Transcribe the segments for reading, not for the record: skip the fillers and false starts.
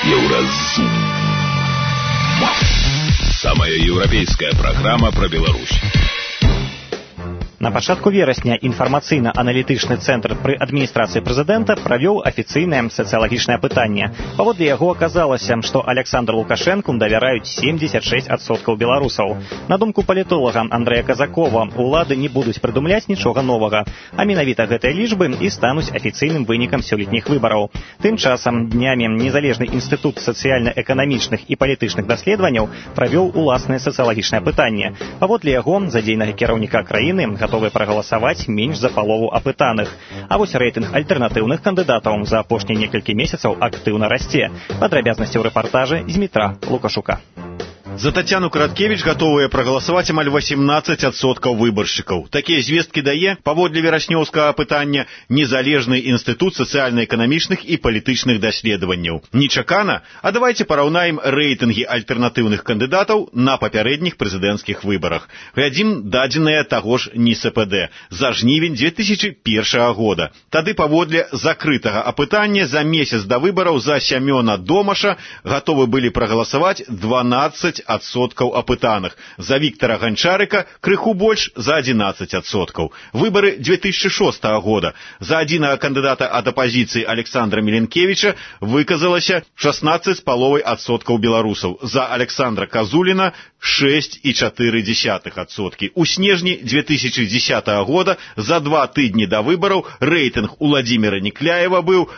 Еўразум. Самая еўрапейская программа про Беларусь. На пачатку верасня інфармацыйна-аналітычны цэнтр пры адміністрацыі прэзідэнта правёў афіцыйнае сацыялагічнае пытанне. Паводле яго аказалася, што Александру Лукашэнку давяраюць 76% беларусаў. На думку палітолага Андрэя Казакова, улады не будуць прыдумляць нічога новага, а менавіта гэтыя лічбы і стануць афіцыйным вынікам сёлетніх выбараў. Тым часам днямі незалежны інстытут сацыяльна-эканамічных і палітычных даследаванняў правёў уласнае сацыялагічнае пытанне. Паводле яго задзейнага кіраўніка краіны готовы прагаласаваць менш за палову апытаных. А вось рэйтынг альтэрнатыўных кандыдатаў за апошнія некалькі месяцаў актыўна расце. Падрабязнасці ў рэпартажы Змітра Лукашука. За Татьяну Караткевич готовыя прагаласаваць амаль 18% выбаршчыкаў. Такія звесткі дае, паводле вераснёўскага апытання, незалежны інстытут сацыяльна-эканамічных і палітычных даследаванняў. Нечакана, а давайте параўнаем рэйтынгі альтэрнатыўных кандыдатаў на папярэдніх прэзідэнцкіх выбарах. Глядзім дадзеныя таго ж НИСПД за жнівень 2001 года. Тады паводле закрытага апытання за месяц да выбараў за Сямёна Домаша гатовы былі прагаласаваць 12% апытаных. За Віктара Ганчарыка крыху больш за 11%. Выбары 2006 года. За адзінага кандыдата ад апазіцыі Александра Міленкевіча выказалася 16,5% беларусаў. За Александра Казуліна 6,4%. У снежні 2010 года за 2 тыдні да выбараў рэйтынг Уладзіміра Некляева быў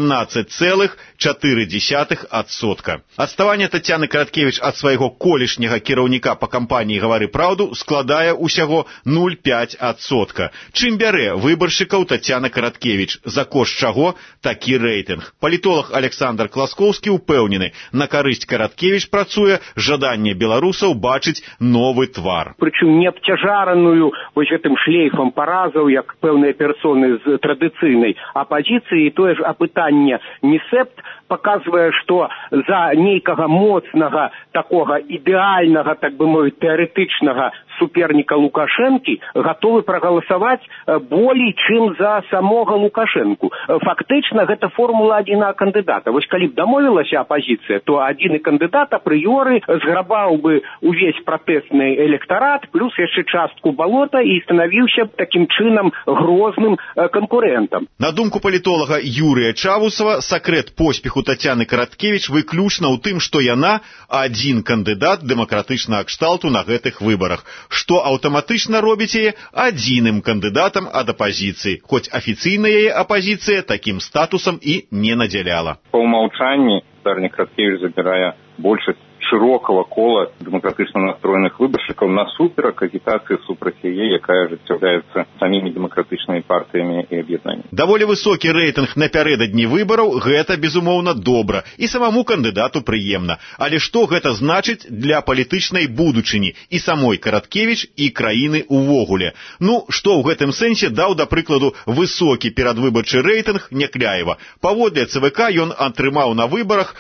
18,4%. Адставанне Тацяны Караткевич ад свайго колішняга кіраўніка па кампаніі «Гавары праўду» складае ўсяго 0,5%. Чым бярэ выбаршчыкаў Тацяна Караткевич, за кошт чаго такі рэйтынг? Палітолог Александр Класкоўскі ўпэўнены, на карысць Караткевич працуе жаданне беларусаў бачыць новы твар. Прычым не абцяжараную вось гэтым шлейфам паразаў, як пэўныя персоны з традыцыйнай апазіцыі, тое ж апытанне НИСЭПТ показвае, што за нейкага моцнага, такога ідэальнага, так бы мовіць, тэарэтычнага суперніка Лукашэнкі гатовы прагаласаваць болей, чым за самога Лукашэнку. Фактычна, гэта формула адзінага кандыдата. Вось калі б дамовілася апазіцыя, то адзіны кандыдат апрыёры зграбаў бы увесь пратэстны электарат, плюс яшчэ частку балота і станавіўся такім чынам грозным канкурэнтам. На думку палітолага Юрыя Чавусава, сакрэт поспеху Тацяны Караткевич выключна ў тым, што яна адзін кандыдат дэмакратычнага кшталту на гэтых выбарах, што аўтаматычна робіць яе адзіным кандыдатам ад апазіцыі, хоць афіцыйна яе апазіцыя такім статусам і не надзяляла. Па ўмаўчанні Тацяна Караткевич забірае большасць шырокага кола дэмакратычна настроеных выбаршчыкаў насуперак агітацыі супраць яе, якая ажыццяўляецца самімі дэмакратычнымі партыямі і аб'яднаннямі. Даволі высокі рэйтынг напярэдадні выбараў – гэта, безумоўна, добра, і самому кандыдату прыемна. Але што гэта значыць для палітычнай будучыні і самой Караткевич, і краіны ўвогуле? Ну, што ў гэтым сэнсе даў, да прыкладу, высокі перадвыбарчы рэйтынг Некляева. Паводле ЦВК ён атрымаў на выбарах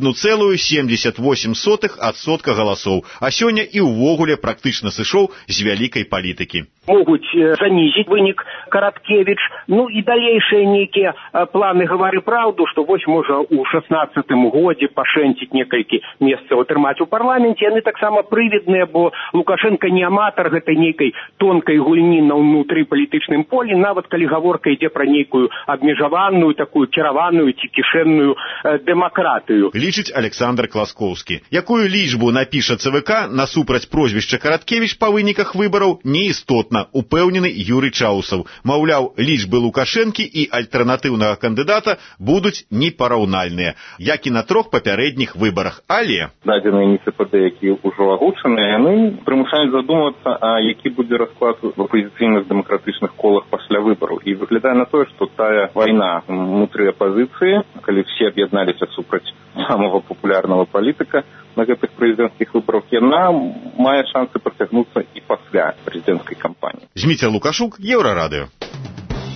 1,78% галасоў, а сёння і ўвогуле практычна сышоў з вялікай палітыкі. Могуць занізіць вынік Караткевич, ну і далейшыя нейкія планы «Гавары праўду», што вось можа ў 16-м годзе пашэнціць некалькі месцаў атрымаць у парламенце, яны таксама прывідныя, бо Лукашенко не аматар гэтай нейкай тонкай гульні на ўнутры палітычным полі, нават калі гаворка ідзе пра нейкую абмежаваную, такую кіраваную ці кішэнную дэмакратыю. Лічыць Александр Класкоўскі. Якую лічбу напіша ЦВК насупраць прозвішча Караткевич па выніках выбараў, неістотна, упэўнены Юрый Чаусаў. Маўляў, лічбы Лукашэнкі і альтэрнатыўнага кандыдата будуць непараўнальныя, як і на 3 папярэдніх выбарах. Але дадзеныя НИСПД, якія ўжо агучаныя, яны прымушаюць задумацца, а які будзе расклад в апазіцыйных дэмакратычных колах пасля выбараў. І выглядае на тое, што тая вайна внутры апазіцыі, калі все аб'ядналіся супраць самого папулярнага палітыка на гэтых прэзідэнцкіх выбарах, яна мае шансы працягнуцца і пасля прэзідэнцкай кампаніі. Зміцер Лукашук, Еўрарадыё.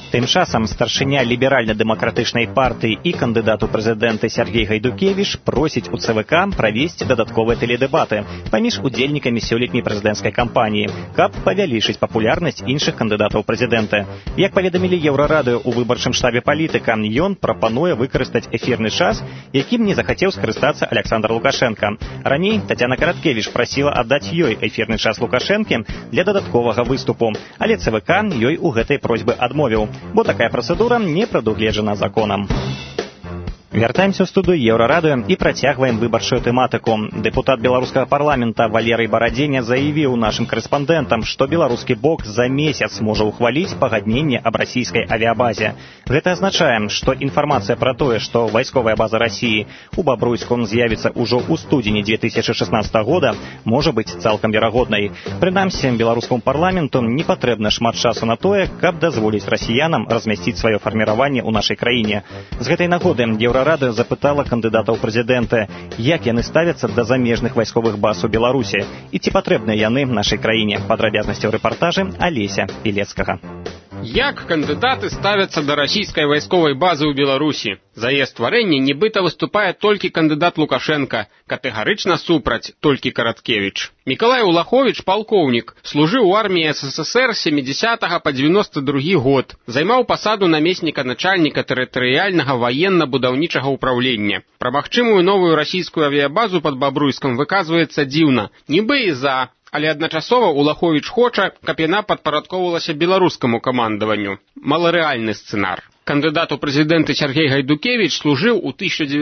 Тым часам старшыня ліберальна-дэмакратычнай партыі і кандыдат у прэзідэнты Сяргей Гайдукевіч просіць у ЦВК правесці дадатковыя тэледэбаты паміж удзельнікамі сёлетняй прэзідэнцкай кампаніі, каб павялічыць папулярнасць іншых кандыдатаў прэзідэнта. Як паведамілі Еўрарадыё ў выбарчым штабе палітыка, ён прапануе выкарыстаць эфірны час, якім не захацеў скарыстацца Александр Лукашенко. Раней Тацяна Караткевіч прасіла аддаць ёй эфірны час Лукашэнкі для дадатковага выступу, але ЦВК ёй у гэтай просьбы адмовіў, бо такая працэдура не прадугледжана законам. Вяртаемся ў студыю Еўрарадыё і працягваем выбарчую тэматыку. Дэпутат беларускага парламента Валерый Барадзеня заявіў нашым карэспандэнтам, што беларускі бок за месяц можа ўхваліць пагадненне аб расійскай авіябазе. Гэта азначае, што інфармацыя пра тое, што вайсковая база Расіі у Бабруйску з'явіцца ўжо ў студзені 2016 года, можа быць цалкам верагоднай. Прынамсі, беларускаму парламенту не патрэбна шмат часу на тое, каб дазволіць расіянам размясціць сваё фарміраванне ў нашай краіне. З гэтай нагоды Еўрарадыё запытала кандыдатаў прэзідэнта, як яны ставяцца да замежных вайсковых баз у Беларусі і ці патрэбныя яны нашай краіне. Падрабязнасці ў рэпартажы Алеся Пілецкага. Як кандыдаты ставяцца да расійскай вайсковай базы ў Беларусі? За яе стварэнне нібыта выступае толькі кандыдат Лукашенко, катэгарычна супраць толькі Караткевіч. Мікалай Улаховіч, палкоўнік, служыў у арміі СССР з 70 па 92 год, займаў пасаду намесніка начальніка тэрытарыяльнага ваенна-будаўнічага ўпраўлення. Пра магчымую новую расійскую авіябазу пад Бабруйскам выказваецца дзіўна, нібы і за. Але адначасова Улаховіч хоча, каб яна падпарадкоўвалася беларускаму камандаванню. Маларэальны сцэнар. Кандыдат у прэзідэнты Сяргей Гайдукевіч служыў у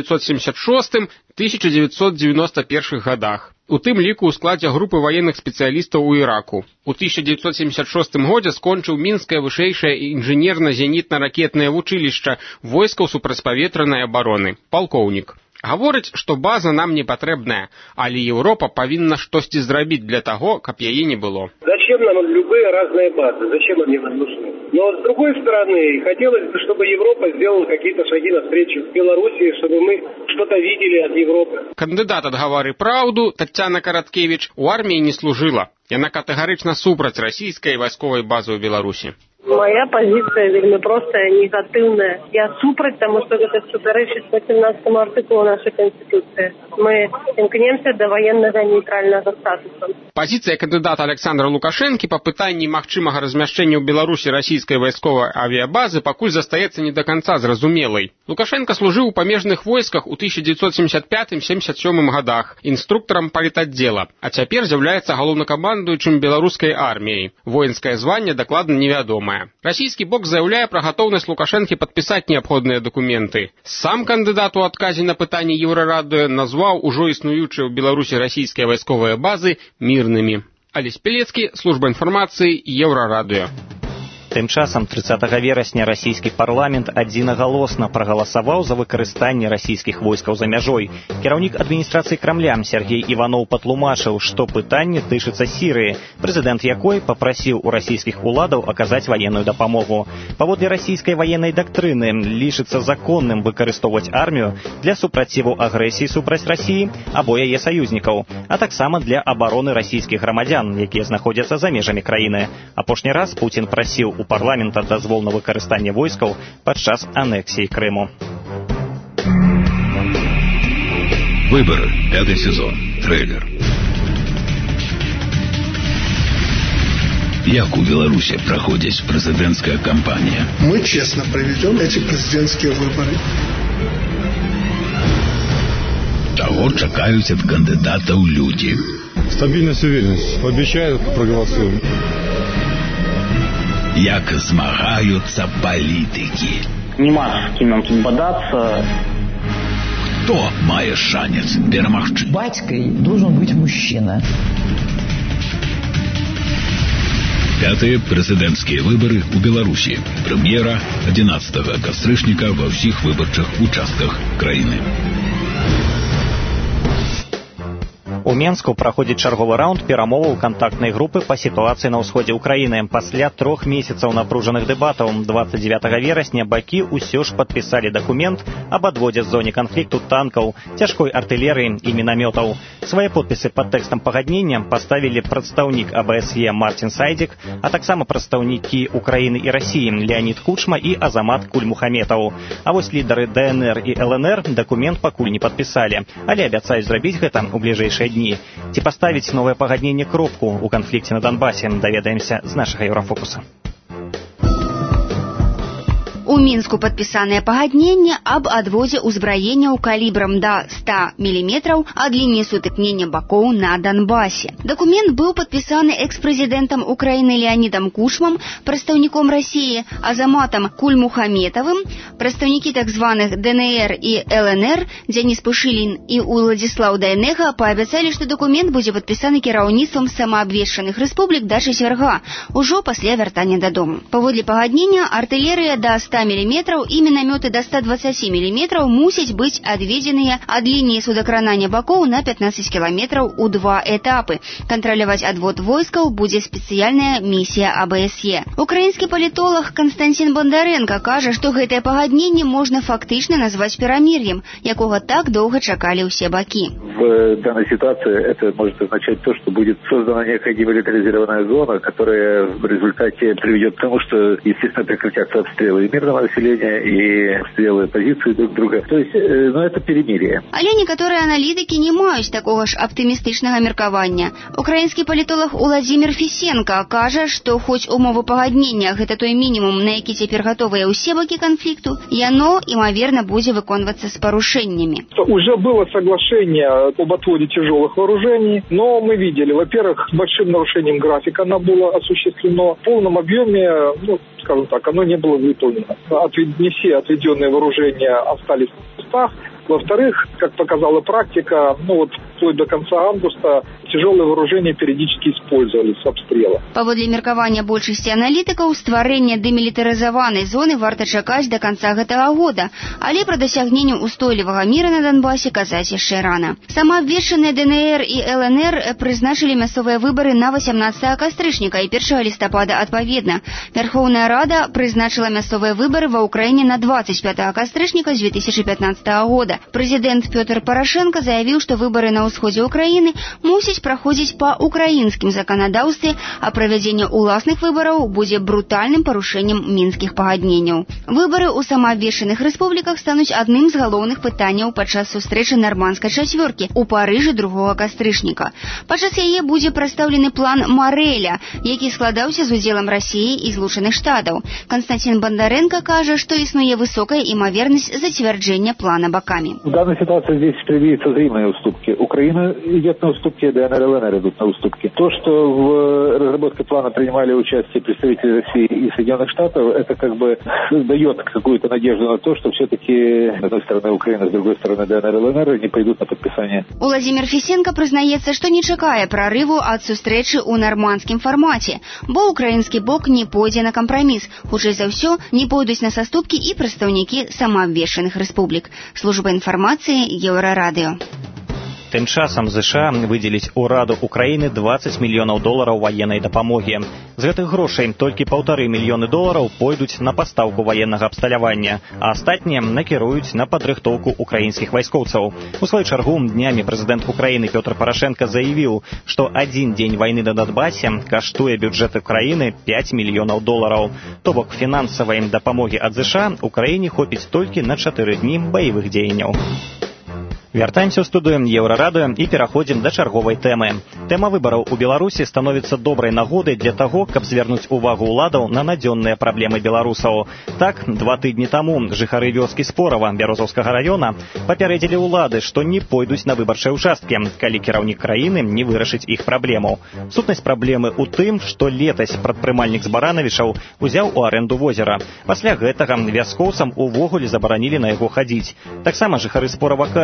1976-1991 годах. У тым ліку ў складзе групы ваенных спецыялістаў у Іраку. У 1976 годзе скончыў Мінскае вышэйшае інжынерна-зенітна-ракетнае вучылішча войскаў супрацьпаветранай абароны. Палкоўнік. Гаворыць, што база нам не патрэбная, але Еўропа павінна штосьці зрабіць для таго, каб яе не было. Зачем нам любые разные базы? Зачем они нам нужны? Но с другой стороны, хотелось бы, чтобы Европа сделала какие-то шаги навстречу Белоруссии, чтобы мы что-то видели от Европы. Кандыдат ад «Гавары праўду» Тацяна Караткевіч у арміі не служыла. Яна катэгарычна супраць расійскай вайсковай базы ў Беларусі. Моя позиция вельмі простая, негативная. Я супраць, тому что это супярэчыць 18 артыкулу нашей Конституции. Мы імкнемся до военного нейтрального статуса. Позиция кандидата Александра Лукашенко по пытанні магчымага размяшчэння ў Беларусі расійскай вайсковай авіябазы пакуль застаецца не до конца зразумелай. Лукашенко служыў у памежных войсках у 1975-77 годах інструктарам палітаддзела, а цяпер з'яўляецца галоўнакамандуючым беларускай арміяй. Воінскае званне дакладна невядомае. Расійскі бок заяўляе пра гатоўнасць Лукашэнкі падпісаць неабходныя дакументы. Сам кандыдат у адказе на пытанне Еўрарадыё назваў ужо існуючыя ў Беларусі расійскія вайсковыя базы мірнымі. Алесь Пілецкі, служба інфармацыі, Еўрарадыё. Тым часам 30 верасня расійскі парламент адзінагалосна прагаласаваў за выкарыстанне расійскіх войскаў за мяжой. Кіраўнік адміністрацыі Крамля Сергей Іваноў патлумачыў, што пытанне тычыцца Сірыі, прэзідэнт якой папрасіў у расійскіх уладаў аказаць ваенную дапамогу. Паводле расійскай ваеннай дактрыны лічыцца законным выкарыстоўваць армію для супраціву агрэсіі супраць Расіі або яе саюзнікаў, а таксама для абароны расійскіх грамадзян, якія знаходзяцца за межамі краіны. Апошні раз Пуцін прасіў у парламента дазвол на выкарыстанне войскаў падчас анексіі Крыму. Выборы. 5-й сезон. Трейлер. Як у Беларуси проходит президентская кампания? Мы честно проведем эти президентские выборы. Того чекают от кандидатов люди. Стабильность, уверенность. Обещают, проголосуем. Як змагаються політики. Нема з ким нам тут бодаться. Хто має шанец перемогти? Батькой должен быть мужчина. 5-е президентские выборы у Беларуси. Премьера 11 кастрычніка во всех выборчих участках краины. У Менску праходзіць чарговы раунд перамоваў кантактнай групы па сітуацыі на ўсходзе ўкраіны. Пасля 3 месяцаў напружаных дэбатаў 29 верасня бакі ўсё ж падпісалі дакумент аб адводзе з зоне канфлікту танкаў, цяжкой артылерыі і мінамётаў. Свае подпісы пад тэкстам пагаднення паставілі прадстаўнік АБСЕ Мартин Сайдзік, а таксама прадстаўнікі Украіны і Расіі Леонид Кучма і Азамат Кульмухаметаў. А вось лідары ДНР і ЛНР дакумент пакуль не падпісалі, але абяцаюць зрабіць гэта ў бліжэйшыя дні. Ці паставіць новае пагадненне кропку ў канфлікце на Донбасе, даведаемся з нашага Еўрафокуса. У Мінску падпісанае пагадненне аб адвозе ўзбраенняў калібрам да 100 мм ад лініі сутыкнення бакоў на Донбасе. Дакумент быў падпісаны экс-прэзідэнтам Украіны Леонидом Кучмам, прадстаўніком Расіі Азаматам Кульмухаметавым, прадстаўнікі так званых ДНР і ЛНР Дзяніс Пышылін і Уладзіслаў Дайнега паабяцалі, што дакумент будзе падпісаны кіраўніцтвам самаабвешчаных рэспублік да чацвярга, ужо пасля вяртання дадому. Паводле пагаднення, артылерыя да 100 мм і мінамёты да 120 мм мусяць быць адведзеныя ад лініі судакранання бакоў на 15 км у 2 этапы. Кантраляваць адвод войскаў будзе спецыяльная місія АБСЕ. Украінскі палітолог Константин Бондаренко кажа, што гэтае пагадненне можна фактычна назваць перамір'ем, якога так доўга чакалі ўсе бакі. В данной ситуации это может означать то, что будет создана некая демилитаризированная зона, которая в результате приведет к тому, что, естественно, прекратятся обстрелы и мирного населения, и обстрелы позиции друг друга. То есть, это перемирие. Але некаторыя аналітыкі не маюць такога ж аптымістычнага меркавання. Украінскі палітолог Уладзімір Фісенка кажа, што хоць умовы пагаднення гэта той мінімум, на які цяпер гатовыя ўсе бакі канфлікту, яно, імаверна, будзе выконвацца з парушэннямі. Уже было соглашение об отводе тяжелых вооружений, но мы видели, во-первых, с большим нарушением графика оно было осуществлено, в полном объеме, скажем так, оно не было выполнено. Не все отведенные вооружения остались в местах. Во-вторых, как показала практика, вплоть до конца августа тяжелые вооружения периодически использовались с обстрела. Паводле меркавання большасці аналітыкаў, стварэнне дэмілітарызаванай зоны варта чакаць да канца гэтага года, але пра дасягненне ўстойлівага міра на Донбасе казаць яшчэ рана. Самаабвешчаныя ДНР і ЛНР прызначылі мясцовыя выбары на 18 кастрычніка і 1 лістапада адпаведна. Верховная Рада прызначыла мясцовыя выбары ва Ўкраіне на 25 кастрычніка з 2015 года. Прэзідэнт Пётр Парашенко заявіў, што выбары на ўсходзе Ўкраіны мусяць праходзіць па ўкраінскім заканадаўстве, а правядзенне ўласных выбараў будзе брутальным парушэннем мінскіх пагадненняў. Выбары ў самаабвешчаных рэспубліках стануць адным з галоўных пытанняў падчас сустрэчы нармандскай чацвёркі ў Парыжы 2 кастрычніка. Падчас яе будзе прадстаўлены план Марэля, які складаўся з удзелам Расіі і Злучаных Штатаў. Константин Бондаренко кажа, што існуе высокая імавернасць зацвярджэння плана бакамі. В данной ситуации здесь предвидятся взаимные уступки. Украина идет на уступки, ДНР и ЛНР идут на уступки. То, что в разработке плана принимали участие представители России и Соединенных Штатов, это дает какую-то надежду на то, что все-таки с одной стороны Украина, с другой стороны ДНР и ЛНР не пойдут на подписание. Уладзімір Фісенка прызнаецца, што не чакае прарыву ад сустрэчы ў нармандскім фармаце, бо украінскі бок не пойдзе на кампраміс. Хутчэй за ўсё, не пойдуць на саступкі і прадстаўнікі самаабвешчаных рэспублік. Служба інфармацыі Еўрарадыё. Тым часам ЗША выдзеліць ураду Украіны $20 мільёнаў ваеннай дапамогі. З гэтых грошай толькі $1,5 мільёны пойдуць на пастаўку ваеннага абсталявання, а астатнія накіруюць на падрыхтоўку украінскіх вайскоўцаў. У сваю чаргу днямі прэзідэнт Украіны Пётр Парашенко заявіў, што адзін дзень вайны на Донбасе каштуе бюджэт Украіны $5 мільёнаў. То бок фінансавай дапамогі ад ЗША Украіне хопіць толькі на 4 дні баявых дзеянняў. Вяртаемся ў студыю Еўрарадыё і пераходзім да чарговай тэмы. Тэма выбараў у Беларусі становіцца добрай нагодай для таго, каб звярнуць увагу ўладаў на надзённыя праблемы беларусаў. Так, 2 тыдні таму жыхары вёскі Спорава Бярозаўскага раёна папярэдзілі ўлады, што не пойдуць на выбарчыя ўчасткі, калі кіраўнік краіны не вырашыць іх праблему. Сутнасць праблемы ў тым, што летась прадпрымальнік з Баранавічаў узяў у арэнду возера. Пасля гэтага вяскоўцам увогуле забаранілі на яго хадзіць. Таксама жыхары Спорава кажуць, што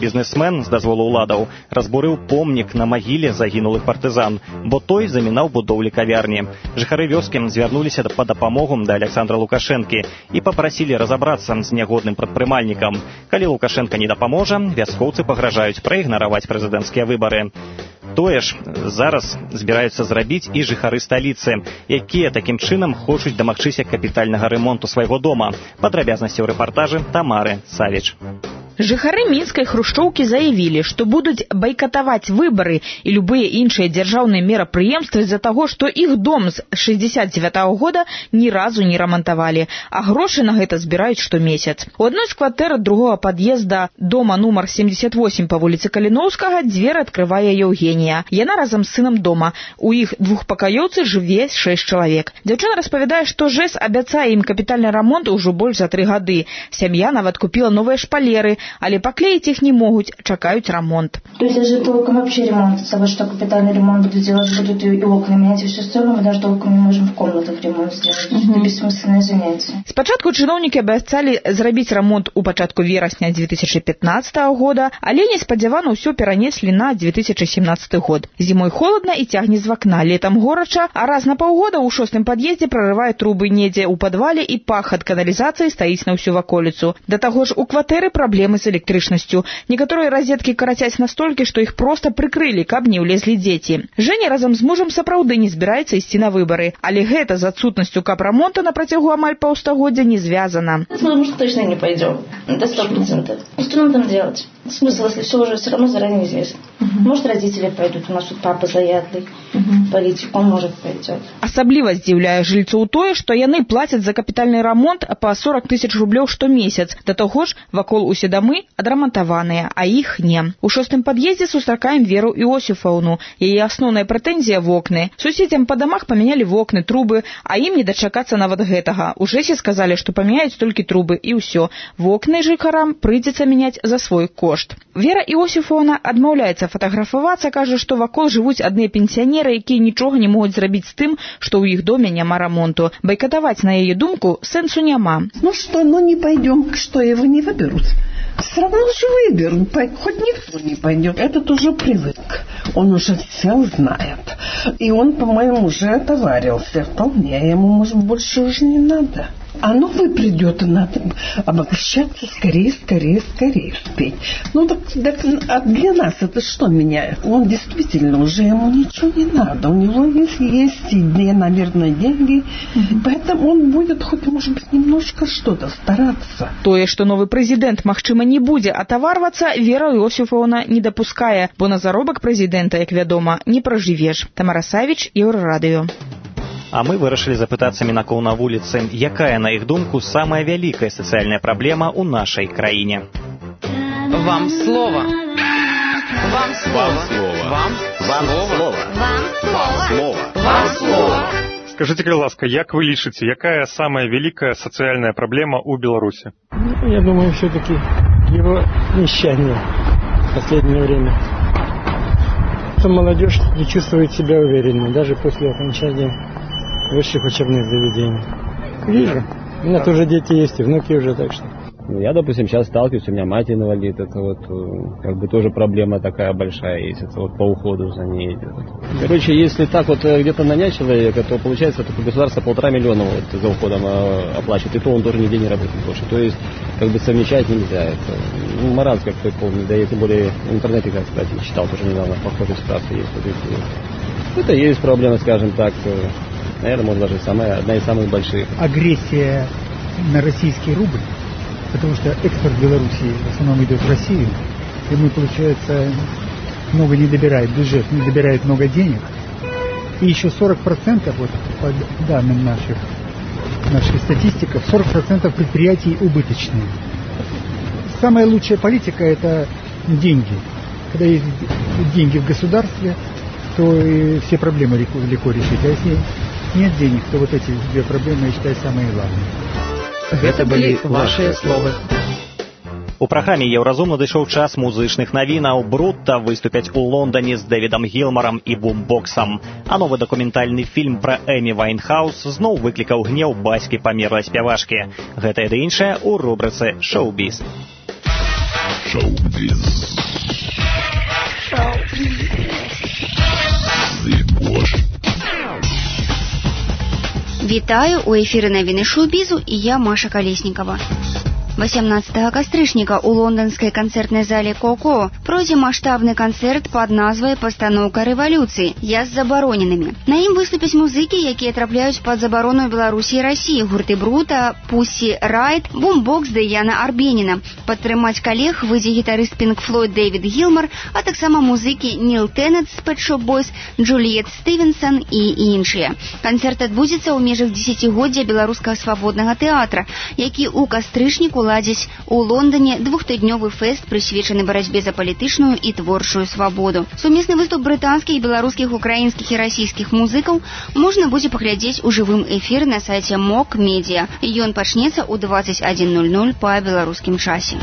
бізнесмен з дазволу ўладаў разбурыў помнік на магіле загінулых партызан, бо той замінаў будоўлі кавярні. Жыхары вёскі звярнуліся па дапамогу да Александра Лукашэнкі і папрасілі разабрацца з нягодным прадпрымальнікам. Калі Лукашенко не дапаможа, вяскоўцы пагражаюць праігнараваць прэзідэнцкія выбары. Тое ж зараз збіраюцца зрабіць і жыхары сталіцы, якія такім чынам хочуць дамагчыся капітальнага ремонту свайго дома. Падрабязнасці ў рэпартажы Тамары Савіч. Жыхары мінскай хрушчоўкі заявілі, што будуць байкатаваць выбары і любыя іншыя дзяржаўныя мерапрыемствы з-за таго, што іх дом з 69-го года ні разу не рамантавалі, а грошы на гэта збіраюць штомесяц. У адной з кватэр другога пад'езда дома нумар 78 па вуліцы Каліноўскага дзверы адкрывае Еўгенія. Яна разам з сынам дома. У іх двухпакаёўцы жыве 6 чалавек. Дзяўчына распавядае, што ЖЭС абяцае ім капітальны рамонт ужо больш за 3 гады. Сям'я нават купіла новыя шпалеры, але поклеить их не могут, чакают ремонт. То есть даже толком вообще ремонт, того, что капитальный ремонт будут делать, будут и окна менять, и все остальное, мы даже толком не можем в комнатах ремонт сделать. Это бессмысленное занятие. Спочатку чиновники обещали зрабіць ремонт у пачатку верасня 2015 года, але неспадзявана ўсё перанеслі на 2017 год. Зимой холодно и тягне з вакна, летом горача, а раз на паўгода ў 6-м пад'ездзе прорывае трубы недзе ў падвале і пах ад каналізацыі стаіць на ўсю ваколіцу. Да таго ж у кватэры праблемы з электрычнасцю. Некаторыя розеткі карацяць настолькі, што іх проста прыкрылі, каб не ўлезлі дзеці. Жэня разам з мужам сапраўды не збіраецца ісці на выбары, але гэта з адсутнасцю капрамонта на працягу амаль паўстагоддзя не звязана. Мы уж точно не пойдем. Это 100%. Что нам там делать? Смысл, если все уже все равно заранее известно. Может, родители пойдут, у нас тут папа заядлый, политик, он может пойдет. Асабліва здзіўляе жыльцоў тое, што яны плацяць за капітальны рамонт па 40 000 рублёў штомесяц. Да таго ж, вакол усе дамы адрамантаваныя, а іх не. У 6-м пад'ездзе сустракаем Веру Іосіфаўну. Яе асноўная прэтэнзія – вокны. Суседзям па дамах памянялі вокны, трубы, а ім не дачакацца нават гэтага. У ЖЭСе сказалі, што памяняюць толькі трубы, і ўсё. Вокны жыхарам прыйдзецца мяняць за свой кошт. Вера Іосіфаўна адмаўляецца фатаграфавацца, кажа, што вакол жывуць адныя пенсіянеры, якія нічога не могуць зрабіць з тым, што ў іх доме няма рамонту. Байкатаваць, на яе думку, сэнсу няма. Ну что, не пойдем, что его не выберут. Все равно же выберут, хоть никто не пойдет. Этот уже привык, он уже все знает. И он, по-моему, уже отоварился вполне, ему, может, больше уже не надо. А новый придет, и надо обогащаться скорее успеть. Так а для нас это что меняет? Он действительно уже, ему ничего не надо. У него есть идея, наверное, деньги. Поэтому он будет хоть, может быть, немножко что-то стараться. Тое, што новы прэзідэнт, магчыма, не будзе атаварвацца, Вера Іосіфаўна не дапускае, бо на заробак прэзідэнта, як вядома, не пражывеш. Тамара Савіч, Еўрарадыё. А мы вырашылі запытацца мінакоў на вуліцы, якая, на іх думку, самая вялікая сацыяльная праблема ў нашай краіне. Вам слово. Вам слово. Вам слово. Вам слово. Вам слово. Скажите, ласка, як вы лічыце, якая самая великая социальная проблема у Беларуси? Я думаю, все-таки его нищание в последнее время. Что молодежь не чувствует себя уверенной, даже после окончания высших учебных заведений. Вижу. У меня тоже дети есть, и внуки уже, так что... Я, допустим, сейчас сталкиваюсь, у меня мать инвалид, это вот как бы тоже проблема такая большая есть, это вот по уходу за ней идет. Короче, если так вот где-то нанять человека, то получается, только государство 1,5 миллиона вот за уходом оплачивает, и то он тоже нигде не работает больше. То есть, как бы совмещать нельзя. Это маразм, как ты помнишь, да и тем более в интернете, как сказать, читал тоже недавно, похожие ситуации есть. Это есть проблема, скажем так, наверное, может даже одна из самых больших. Агрессия на российский рубль. Потому что экспорт Белоруссии в основном идет в Россию, и мы, получается, много не добирает бюджет, не добирает много денег. И еще 40%, вот, по данным наших статистиков, 40% предприятий убыточные. Самая лучшая политика – это деньги. Когда есть деньги в государстве, то и все проблемы легко решить. А если нет денег, то вот эти две проблемы, я считаю, самые главные. Гэта былі вашыя словы. У праграме Еўразум надышоў час музычных навінаў. Брутта выступяць у Лондоне з Дэвідам Гілмарам і Бумбоксам. А новы дакументальны фільм пра Эмі Вайнхаус зноў выклікаў гнеў бацькі памерлай спявачкі. Гэтае ды іншае ў рубрыцы «Шоу-біз». Шоу-биз. Вітаю, у эфіры навіны шоу-бізу і я, Маша Колесникова. 18 кастрычніка у лонданскай канцэртнай зале «Коко» пройдзе маштабны канцэрт пад назвай «Пастаноўка рэвалюцыі. Я з забароненымі». На ім выступяць музыкі, якія трапляюць пад забарону Беларусі і Расіі, гурты «Брута», «Пусі Райт», «Бумбокс» Даяна Арбеніна. Падтрымаць калег выйдзе гітарыст Pink Floyd Дэвід Гілмар, а таксама музыкі Ніл Теннет з Pet Shop Boys, Джуліет Стывенсон і іншыя. Канцэрт адбудзецца ў межах 10-годдзя беларускага свабоднага тэатра, які ў кастрычніку ладзіць у Лондоне двухтыднёвы фэст, прысвечаны барацьбе за палітычную і творчую свабоду. Сумесны выступ брытанскіх, беларускіх, украінскіх і расійскіх музыкаў можна будзе паглядзець у жывым эфіры на сайце МОК Медіа. Ён пачнецца ў 21:00 па беларускім часе.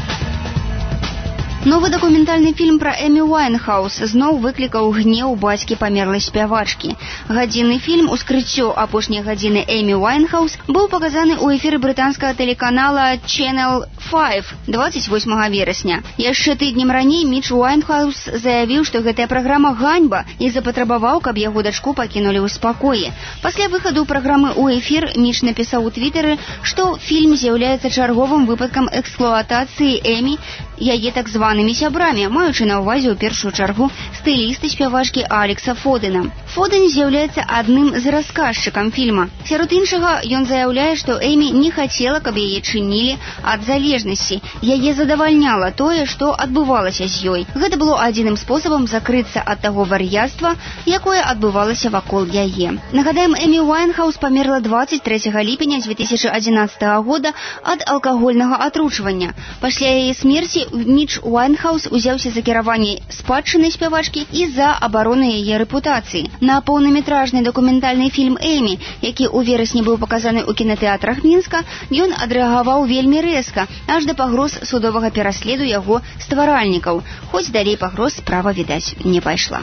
Новы дакументальны фільм пра Эмі Уайнхаус зноў выклікаў гнеў бацькі памерлай спявачкі. Гадзінны фільм «Ускрыццё апошняй гадзіны Эмі Уайнхаус» быў паказаны ў эфіры брытанскага тэлеканала Channel 5 28 верасня. Яшчэ тыднем раней Міч Уайнхаус заявіў, што гэтая праграма ганьба і запатрабаваў, каб яго дачку пакінулі ў спакоі. Пасля выхаду праграмы ў эфір Міч напісаў у твітары, што фільм з'яўляецца чарговым выпадкам эксплуатацыі Эмі яе так званымі сябрамі, маючы на ўвазе ў першую чаргу стылісты спявачкі Алекса Фодена. Фоден з'яўляецца адным з расказчыкам фільма. Сярод іншага, ён заяўляе, што Эмі не хацела, каб яе чынілі ад залежнасці. Яе задавальняла тое, што адбывалася з ёй. Гэта было адзіным спосабам закрыцца ад таго вар'яцтва, якое адбывалася вакол яе. Нагадаем, Эмі Уайнхаус памерла 23 ліпеня 2011 года ад алкагольнага атручвання. Пасля яе смерці Міч Уайнхаус узяўся за кіраванне спадчынай спявачкі і за абарону яе рэпутацыі. На поўнаметражны дакументальны фільм «Эмі», які ў верасні быў паказаны ў кінатэатрах Мінска, ён адрэагаваў вельмі рэзка, аж да пагроз судовага пераследу яго стваральнікаў. Хоць далей пагроз справа, відаць, не пайшла.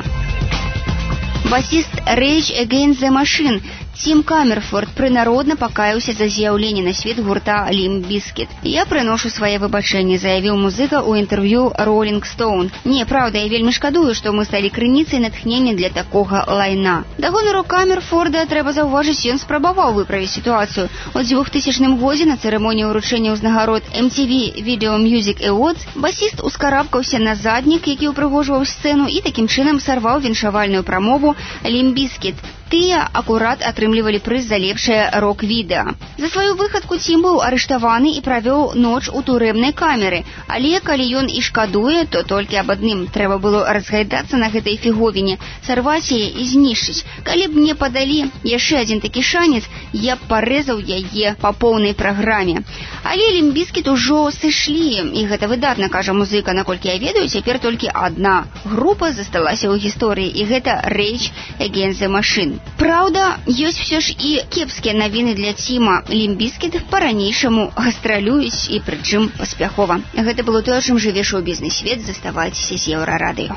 Басіст Rage Against the Machine Тім Камерфорд прынародна пакаяўся за з'яўленне на свет гурта Limp Bizkit. «Я прыношу свае выбачэнні», заявіў музыка ў інтэрв'ю Rolling Stone. «Не, праўда, я вельмі шкадую, што мы сталі крыніцай натхнення для такога лайна». Да гонару Камерфорда трэба заўважыць, ён спрабаваў выправіць сітуацыю. У 2000 годзе на цырымоніі ўручэння ўзнагарод MTV Video Music Awards басіст ускарабкаўся на заднік, які ўпрыгожваў сцэну, і такім чынам сарваў віншавальную прамову Limp Bizkit. Тыя акурат атрымлівалі прыз за лепшае рок-відэа. За сваю выхадку Тім быў арыштаваны і правёў ноч у турэмнай камеры. Але калі ён і шкадуе, то толькі аб адным: трэба было разгайдацца на гэтай фіговіне, сарваць яе і знішчыць. Калі б мне падалі яшчэ адзін такі шанец, я б парэзаў яе па поўнай праграме. Але Limp Bizkit ужо сышлі, і гэта выдатна, кажа музыка. Наколькі я ведаю, цяпер толькі адна група засталася ў гісторыі, і гэта Rage Against the Machine. Праўда, ёсць все ж і кепскія навіны для Тіма. Limp Bizkit па-ранейшаму гастралююць, і прычым паспяхова. Гэта было тое, чым жыве шоу-бізнес свет. Заставайцеся з Еўрарадыё.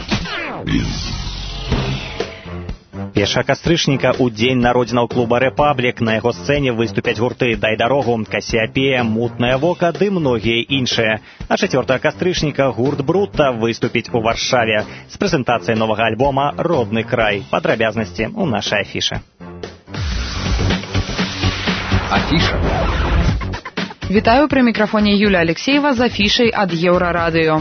1 кастрычніка ў дзень народзінаў клуба «Рэпаблік». На яго сцэне выступяць гурты «Дай дарогу», «Касіапея», «Мутнае вока» ды многія іншыя. А 4 кастрычніка гурт «Брута» выступіць у Варшаве з прэзентацыяй новага альбома «Родны край». Падрабязнасці ў нашай афішы. Афіша. Вітаю, пры мікрафоне Юля Алексеева з афішай ад Еўрарадыё.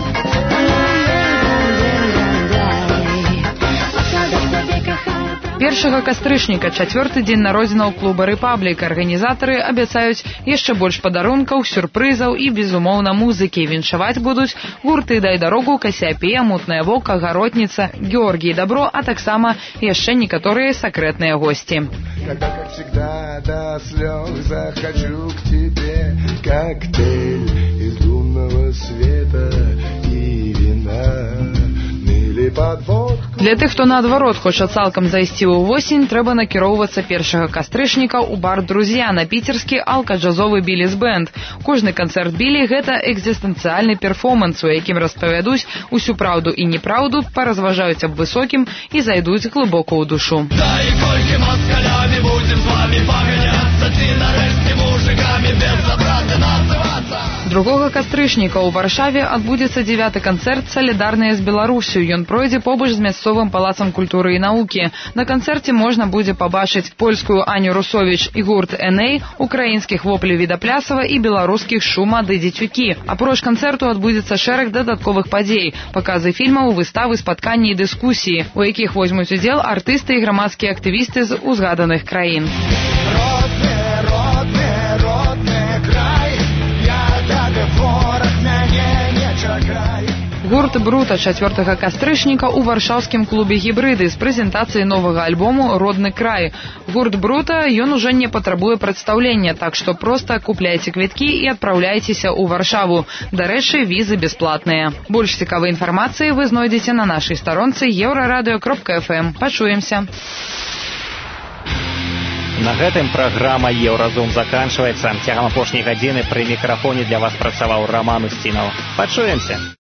Першага кастрычніка, 4-й дзень народзінаў клуба «Рэпаблік». Арганізатары абяцаюць яшчэ больш падарункаў, сюрпрызаў і, безумоўна, музыкі. Віншаваць будуць гурты «Дай дарогу», «Касіапея», «Мутная вока», «Гаротніца», «Георгій Дабро», а таксама яшчэ некаторыя сакрэтныя госці. Когда, как всегда, до слез захочу к тебе коктейль из лунного света и вина. Для тых, хто наадварот хоча цалкам зайсці ў восень, трэба накіроўвацца 1 кастрычніка ў бар «Друзья» на піцерскі алка-джазовы біліс-бэнд. Кожны канцэрт білі – гэта экзістэнцыяльны перформанс, у якім распавядуць усю праўду і непраўду, паразважаюць аб высокім і зайдуць глыбока ў душу. Да і колькі москалямі будзем з вамі паганяцца, ты нарэшце муж 2 кастрычніка ў Варшаве адбудзецца 9-й канцэрт «Салідарныя з Беларусю». Ён пройдзе побач з мясцовым палацам культуры і навукі. На канцэрце можна будзе пабачыць польскую Аню Русовіч і гурт «Эней», украінскіх Воплі Відаплясава і беларускіх Шума ды Дзецюкі. Апроч канцэрту адбудзецца шэраг дадатковых падзей, паказы фільмаў, выставы, спатканні і дыскусіі, у якіх возьмуць удзел артысты і грамадскія актывісты з узгаданых краін. Гурт «Брута» 4 кастрычніка ў варшаўскім клубе «Гібрыды» з прэзентацыяй новага альбому «Родны край». Гурт «Брута» ён ужо не патрабуе прадстаўлення, так што проста купляйце квіткі і адпраўляйцеся ў Варшаву. Дарэчы, візы бясплатныя. Больш цікавай інфармацыі вы знойдзеце на нашай старонцы euraradio.fm. Пачуемся. На гэтым праграма «Еўразум» заканчваецца. Цягам апошняй гадзіны пры мікрафоне для вас працаваў Роман Устінаў. Пачуемся!